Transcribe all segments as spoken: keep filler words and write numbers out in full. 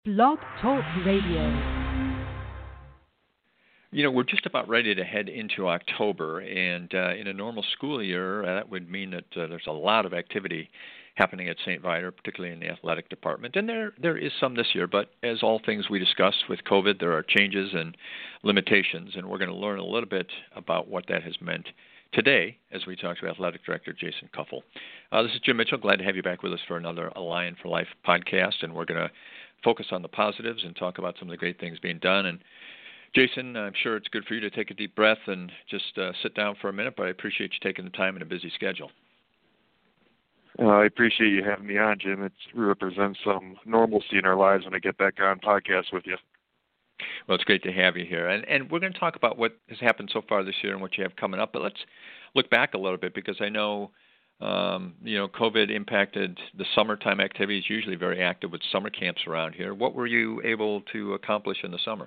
Blog Talk Radio. You know, we're just about ready to head into October, and uh, in a normal school year, uh, that would mean that uh, there's a lot of activity happening at Saint Viator, particularly in the athletic department. And there there is some this year, but as all things we discussed with COVID, there are changes and limitations, and we're going to learn a little bit about what that has meant today as we talk to Athletic Director Jason Kuffel. Uh, this is Jim Mitchell. Glad to have you back with us for another A Lion for Life podcast, and we're going to focus on the positives and talk about some of the great things being done. And Jason, I'm sure it's good for you to take a deep breath and just uh, sit down for a minute, but I appreciate you taking the time in a busy schedule. Uh, I appreciate you having me on, Jim. It represents some normalcy in our lives when I get back on podcast with you. Well, it's great to have you here. And, and we're going to talk about what has happened so far this year and what you have coming up, but let's look back a little bit because I know Um, you know, COVID impacted the summertime activities, usually very active with summer camps around here. What were you able to accomplish in the summer?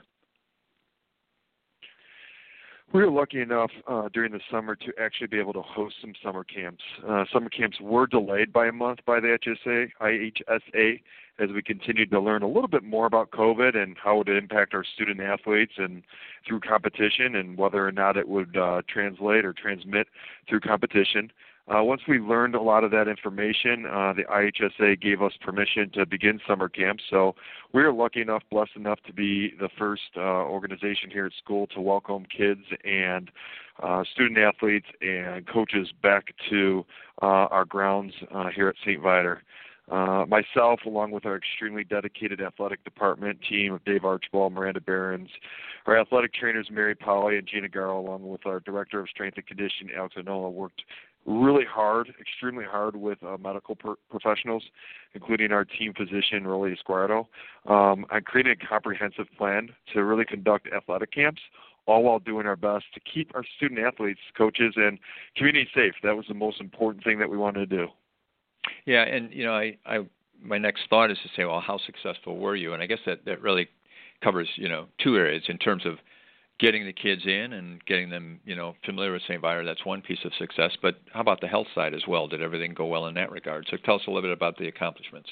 We were lucky enough uh, during the summer to actually be able to host some summer camps. Uh, summer camps were delayed by a month by the H S A, I H S A as we continued to learn a little bit more about COVID and how it would impact our student athletes and through competition and whether or not it would uh, translate or transmit through competition. Uh, once we learned a lot of that information, uh, the I H S A gave us permission to begin summer camp. So we were lucky enough, blessed enough to be the first uh, organization here at school to welcome kids and uh, student athletes and coaches back to uh, our grounds uh, here at Saint Viator. Uh, myself, along with our extremely dedicated athletic department team of Dave Archibald, Miranda Behrens, our athletic trainers Mary Polly and Gina Garrow, along with our director of strength and conditioning, Alex Anola, worked really hard, extremely hard with uh, medical per- professionals, including our team physician, Rolly Esquardo, um, on creating a comprehensive plan to really conduct athletic camps, all while doing our best to keep our student athletes, coaches, and community safe. That was the most important thing that we wanted to do. Yeah, and, you know, I, I my next thought is to say, well, how successful were you? And I guess that, that really covers, you know, two areas in terms of getting the kids in and getting them, you know, familiar with Saint Viator. That's one piece of success. But how about the health side as well? Did everything go well in that regard? So tell us a little bit about the accomplishments.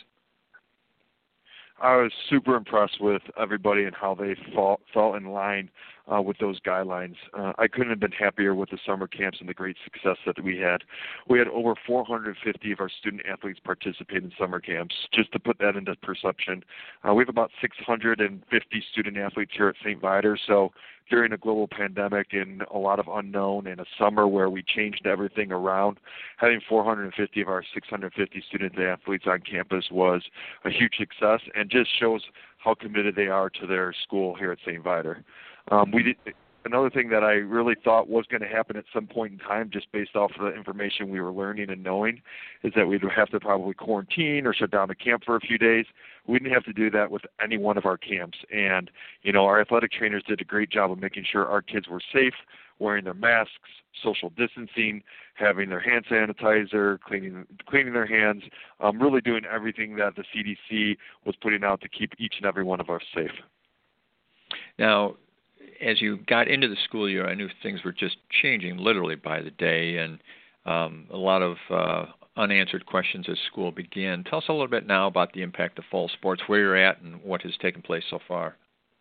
I was super impressed with everybody and how they fall, fell in line uh, with those guidelines. Uh, I couldn't have been happier with the summer camps and the great success that we had. We had over four hundred fifty of our student athletes participate in summer camps. Just to put that into perception, uh, we have about six hundred fifty student athletes here at Saint Viator. So during a global pandemic and a lot of unknown and a summer where we changed everything around, having four hundred fifty of our six hundred fifty student athletes on campus was a huge success and just shows how committed they are to their school here at Saint Viator. Um, we did, another thing that I really thought was going to happen at some point in time, just based off of the information we were learning and knowing, is that we'd have to probably quarantine or shut down the camp for a few days. We didn't have to do that with any one of our camps. And, you know, our athletic trainers did a great job of making sure our kids were safe, wearing their masks, social distancing, having their hand sanitizer, cleaning cleaning their hands, um, really doing everything that the C D C was putting out to keep each and every one of us safe. Now, as you got into the school year, I knew things were just changing literally by the day, and um, a lot of uh, unanswered questions as school began. Tell us a little bit now about the impact of fall sports, where you're at, and what has taken place so far.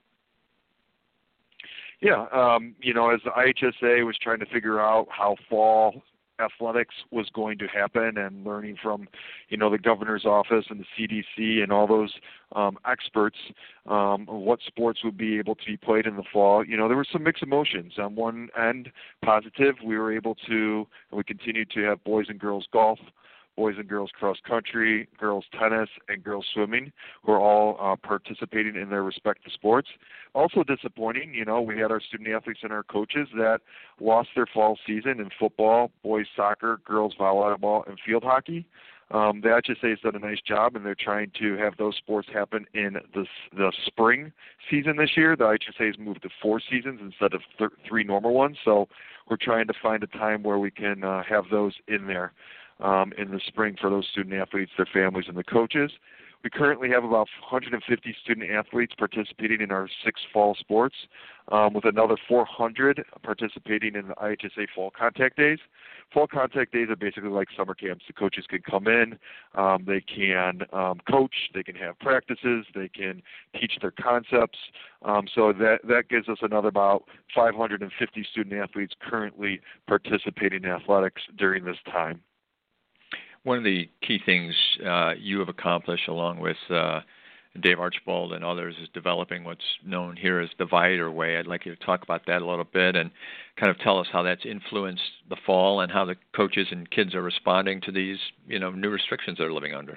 Yeah, um, you know, as the I H S A was trying to figure out how fall athletics was going to happen and learning from, you know, the governor's office and the C D C and all those um, experts um, what sports would be able to be played in the fall, you know, there were some mixed emotions. On one end, positive, we were able to, and we continued to have boys and girls golf, boys and girls cross country, girls tennis, and girls swimming, who are all uh, participating in their respective sports. Also disappointing, you know, we had our student athletes and our coaches that lost their fall season in football, boys soccer, girls volleyball, and field hockey. Um, the H S A has done a nice job, and they're trying to have those sports happen in the, the spring season this year. The H S A has moved to four seasons instead of th- three normal ones, so we're trying to find a time where we can uh, have those in there. Um, in the spring for those student athletes, their families, and the coaches. We currently have about one hundred fifty student athletes participating in our six fall sports, um, with another four hundred participating in the I H S A Fall Contact Days. Fall Contact Days are basically like summer camps. The coaches can come in, um, they can um, coach, they can have practices, they can teach their concepts. Um, so that, that gives us another about five hundred fifty student athletes currently participating in athletics during this time. One of the key things uh, you have accomplished, along with uh, Dave Archibald and others, is developing what's known here as the Viator Way. I'd like you to talk about that a little bit and kind of tell us how that's influenced the fall and how the coaches and kids are responding to these, you know, new restrictions they're living under.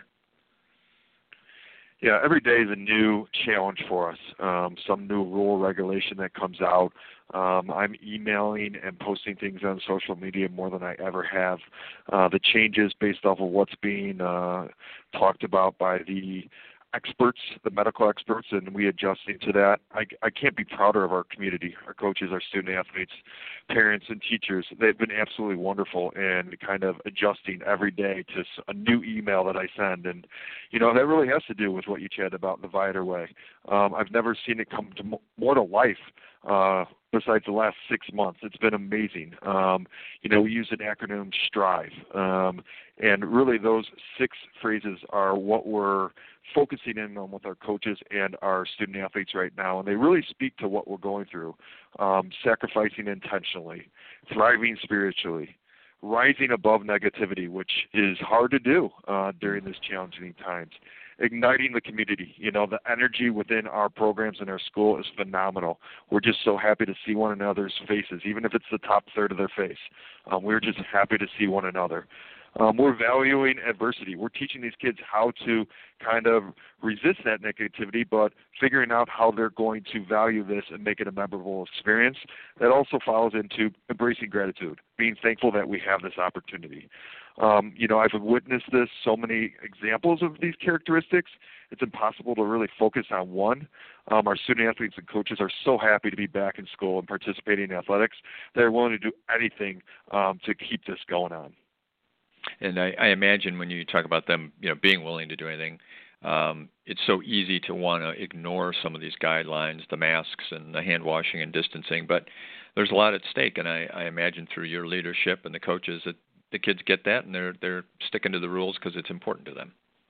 Yeah, every day is a new challenge for us, um, some new rule regulation that comes out. Um, I'm emailing and posting things on social media more than I ever have. Uh, the changes based off of what's being uh, talked about by the experts, the medical experts, and we adjusting to that. I, I can't be prouder of our community, our coaches, our student athletes, parents, and teachers. They've been absolutely wonderful and kind of adjusting every day to a new email that I send. And, you know, that really has to do with what you chatted about in the Viator Way. Um, I've never seen it come to more to life uh, besides the last six months. It's been amazing. Um, you know, we use an acronym, STRIVE. Um, and really those six phrases are what we're focusing in on with our coaches and our student athletes right now. And they really speak to what we're going through. Um, sacrificing intentionally, thriving spiritually, rising above negativity, which is hard to do uh, during this challenging times. Igniting the community. You know, the energy within our programs in our school is phenomenal. We're just so happy to see one another's faces, even if it's the top third of their face. Um, we're just happy to see one another. Um, we're valuing adversity. We're teaching these kids how to kind of resist that negativity, but figuring out how they're going to value this and make it a memorable experience. That also follows into embracing gratitude, being thankful that we have this opportunity. Um, you know, I've witnessed this, so many examples of these characteristics, it's impossible to really focus on one. Um, our student athletes and coaches are so happy to be back in school and participating in athletics. They're willing to do anything um, to keep this going on. And I, I imagine when you talk about them, you know, being willing to do anything, um, it's so easy to want to ignore some of these guidelines, the masks and the hand washing and distancing. But there's a lot at stake, and I, I imagine through your leadership and the coaches that the kids get that, and they're they're sticking to the rules because it's important to them.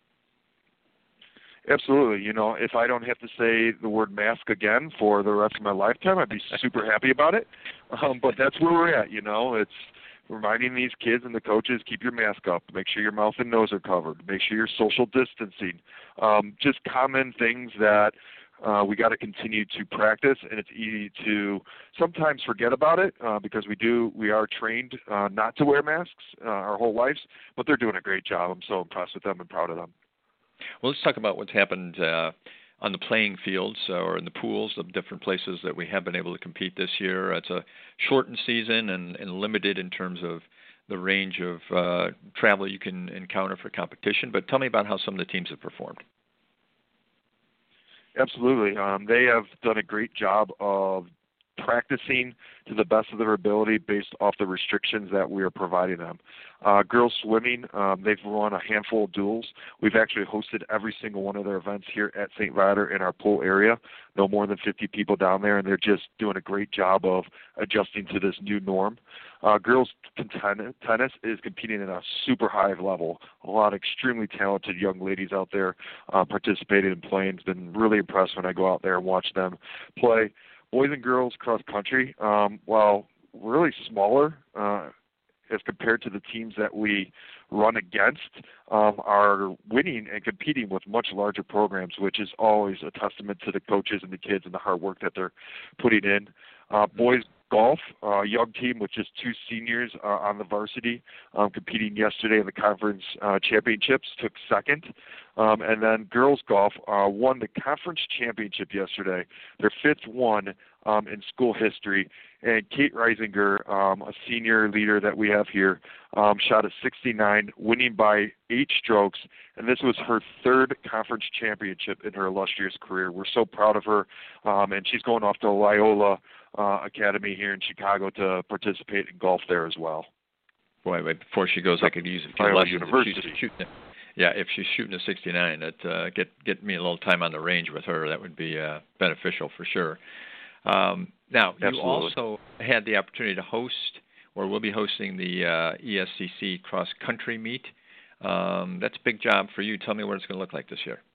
Absolutely. You know, if I don't have to say the word mask again for the rest of my lifetime, I'd be super happy about it. Um, but that's where we're at. You know, it's reminding these kids and the coaches, keep your mask up, make sure your mouth and nose are covered, make sure you're social distancing. Um, just common things that uh, we got to continue to practice, and it's easy to sometimes forget about it uh, because we do we are trained uh, not to wear masks uh, our whole lives, but they're doing a great job. I'm so impressed with them and proud of them. Well, let's talk about what's happened uh, on the playing fields or in the pools, the different places that we have been able to compete this year. It's a shortened season and, and limited in terms of the range of uh, travel you can encounter for competition. But tell me about how some of the teams have performed. Absolutely. Um, they have done a great job of practicing to the best of their ability based off the restrictions that we are providing them. Uh, girls swimming, um, they've run a handful of duels. We've actually hosted every single one of their events here at Saint Viator in our pool area. No more than fifty people down there, and they're just doing a great job of adjusting to this new norm. Uh, girls ten- tennis is competing at a super high level. A lot of extremely talented young ladies out there uh, participating and playing. It's been really impressed when I go out there and watch them play. Boys and girls cross country, um, while really smaller uh, as compared to the teams that we run against, um, are winning and competing with much larger programs, which is always a testament to the coaches and the kids and the hard work that they're putting in. Uh, boys golf, a uh, young team with just two seniors uh, on the varsity, um, competing yesterday in the conference uh, championships, took second. Um, and then girls golf uh, won the conference championship yesterday, their fifth one um, in school history. And Kate Reisinger, um, a senior leader that we have here, um, shot a sixty-nine, winning by eight strokes. And this was her third conference championship in her illustrious career. We're so proud of her. Um, and she's going off to Loyola uh, Academy here in Chicago to participate in golf there as well. Boy, wait, before she goes, I could use a few Loyola lessons. University. If she's, shooting, yeah, if she's shooting a sixty-nine, that uh, get get me a little time on the range with her. That would be uh, beneficial for sure. Um, now, Absolutely. you also had the opportunity to host, or will be hosting the uh, E S C C cross country meet. Um, that's a big job for you. Tell me what it's going to look like this year.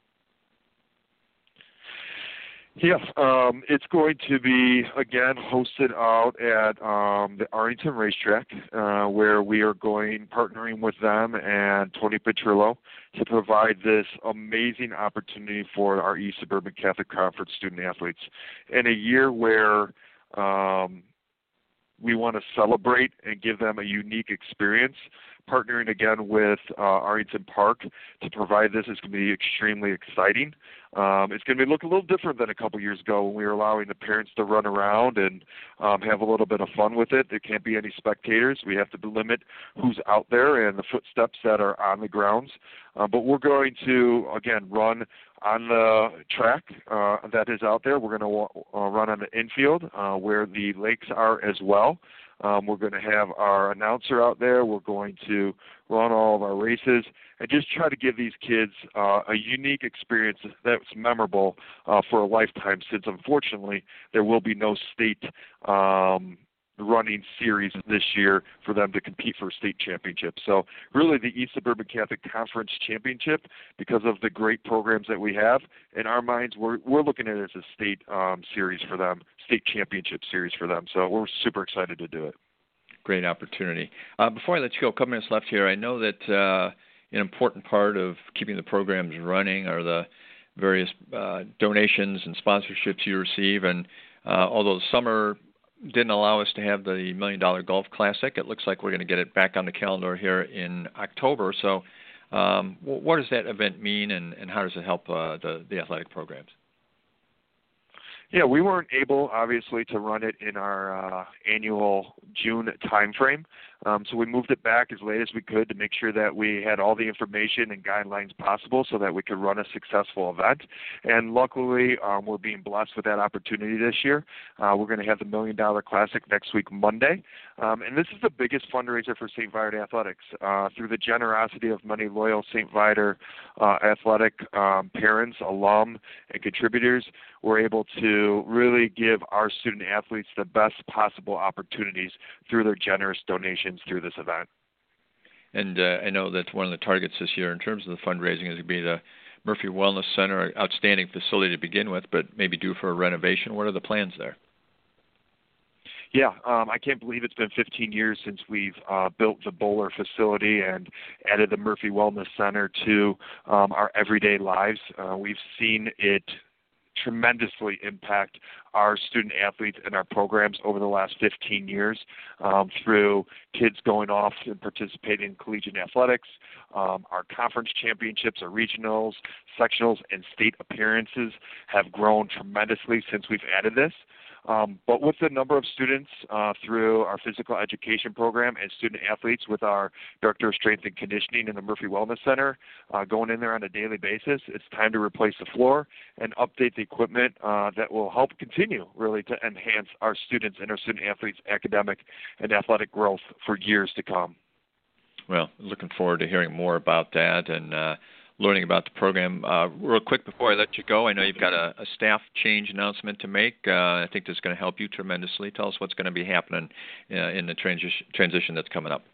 Yeah, um, it's going to be, again, hosted out at um, the Arlington Racetrack, uh, where we are going, partnering with them and Tony Petrillo to provide this amazing opportunity for our East Suburban Catholic Conference student athletes. In a year where um, we want to celebrate and give them a unique experience, partnering again with uh, Arlington Park to provide this is going to be extremely exciting. Um, it's going to look a little different than a couple years ago when we were allowing the parents to run around and um, have a little bit of fun with it. There can't be any spectators. We have to limit who's out there and the footsteps that are on the grounds. Uh, but we're going to, again, run on the track uh, that is out there. We're going to uh, run on the infield uh, where the lakes are as well. Um, we're going to have our announcer out there. We're going to run all of our races and just try to give these kids uh, a unique experience that's memorable uh, for a lifetime, since unfortunately there will be no state um, running series this year for them to compete for a state championship. So really the East Suburban Catholic Conference Championship, because of the great programs that we have, in our minds we're, we're looking at it as a state um, series for them, state championship series for them. So we're super excited to do it. Great opportunity. Uh, before I let you go, a couple minutes left here. I know that uh, an important part of keeping the programs running are the various uh, donations and sponsorships you receive. And uh, although the summer didn't allow us to have the Million Dollar Golf Classic, it looks like we're going to get it back on the calendar here in October. So um, what does that event mean, and, and how does it help uh, the, the athletic programs? Yeah, we weren't able, obviously, to run it in our uh, annual June timeframe, um, so we moved it back as late as we could to make sure that we had all the information and guidelines possible so that we could run a successful event. And luckily, um, we're being blessed with that opportunity this year. Uh, we're going to have the Million Dollar Classic next week, Monday, um, and this is the biggest fundraiser for Saint Viator Athletics. Uh, through the generosity of many loyal Saint Viator uh, athletic um, parents, alum, and contributors, we're able to really give our student athletes the best possible opportunities through their generous donations through this event. And uh, I know that one of the targets this year in terms of the fundraising is going to be the Murphy Wellness Center, an outstanding facility to begin with, but maybe due for a renovation. What are the plans there? Yeah, um, I can't believe it's been fifteen years since we've uh, built the Bowler facility and added the Murphy Wellness Center to um, our everyday lives. Uh, we've seen it tremendously impact our student athletes and our programs over the last fifteen years um, through kids going off and participating in collegiate athletics, um, our conference championships, our regionals, sectionals, and state appearances have grown tremendously since we've added this. Um, but with the number of students uh, through our physical education program and student athletes with our Director of Strength and Conditioning in the Murphy Wellness Center uh, going in there on a daily basis, it's time to replace the floor and update the equipment uh, that will help continue really to enhance our students and our student athletes' academic and athletic growth for years to come. Well, looking forward to hearing more about that and uh, learning about the program. Uh, real quick before I let you go, I know you've got a, a staff change announcement to make. Uh, I think this is going to help you tremendously. Tell us what's going to be happening uh, in the transition, transition that's coming up.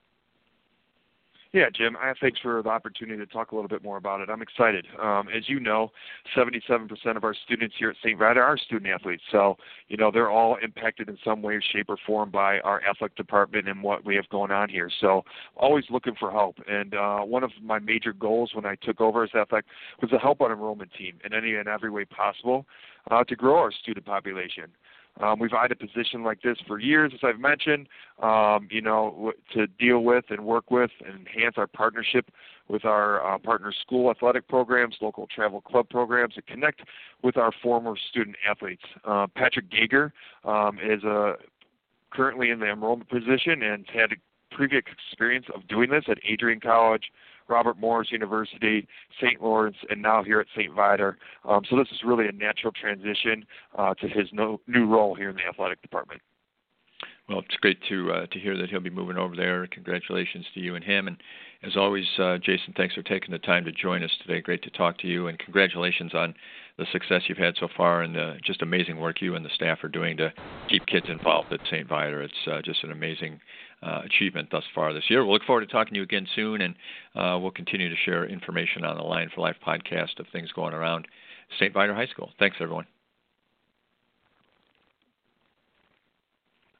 Yeah, Jim, I, thanks for the opportunity to talk a little bit more about it. I'm excited. Um, as you know, seventy-seven percent of our students here at Saint Viator are student athletes. So, you know, they're all impacted in some way, shape, or form by our athletic department and what we have going on here. So always looking for help. And uh, one of my major goals when I took over as athletic was to help our enrollment team in any and every way possible uh, to grow our student population. Um, we've had a position like this for years, as I've mentioned, um, you know, w- to deal with and work with and enhance our partnership with our uh, partner school athletic programs, local travel club programs, and connect with our former student athletes. Uh, Patrick Gager um, is a, currently in the enrollment position and had a previous experience of doing this at Adrian College, Robert Morris University, Saint Lawrence, and now here at Saint Viator. Um, so this is really a natural transition uh, to his no, new role here in the athletic department. Well, it's great to uh, to hear that he'll be moving over there. Congratulations to you and him. And as always, uh, Jason, thanks for taking the time to join us today. Great to talk to you, and congratulations on the success you've had so far and the just amazing work you and the staff are doing to keep kids involved at Saint Viator. It's uh, just an amazing uh, achievement thus far this year. We'll look forward to talking to you again soon, and uh, we'll continue to share information on the Lion for Life podcast of things going around Saint Viator High School. Thanks, everyone.